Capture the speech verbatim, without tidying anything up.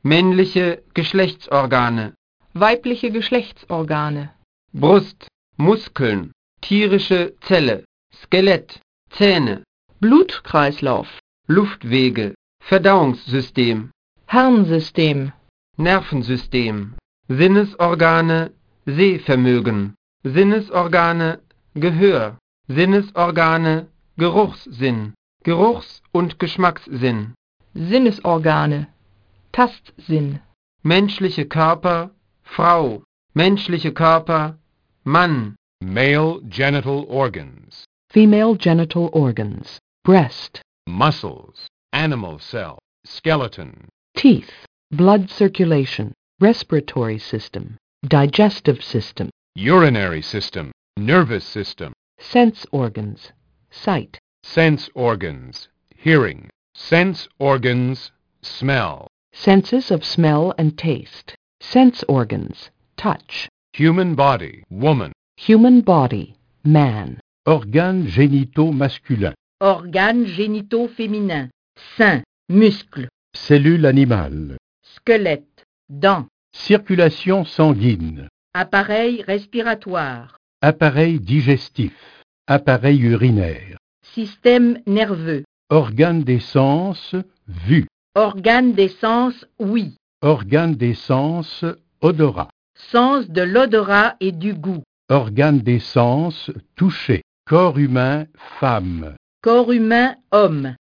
männliche Geschlechtsorgane, weibliche Geschlechtsorgane, Brust, Muskeln, tierische Zelle, Skelett, Zähne, Blutkreislauf, Luftwege, Verdauungssystem, Harnsystem, Nervensystem, Sinnesorgane, Sehvermögen, Sinnesorgane, Gehör, Sinnesorgane, Geruchssinn, Geruchs- und Geschmackssinn, Sinnesorgane, Tastsinn, menschliche Körper, Frau, menschliche Körper, Mann, Male genital organs, female genital organs, breast, muscles, animal cell, skeleton, teeth, blood circulation, respiratory system, digestive system, urinary system, nervous system, sense organs, sight, sense organs, hearing, sense organs, smell, senses of smell and taste, sense organs, touch, human body, woman, human body, man, Organes génitaux masculins, Organes génitaux féminins, seins, muscles, cellules animales, squelettes, dents, circulation sanguine, appareil respiratoire, appareil digestif, appareil urinaire, système nerveux, organes des sens, vue, organes des sens ouïe, organes des sens, odorat, sens de l'odorat et du goût, organes des sens, toucher, corps humain, femme, corps humain homme,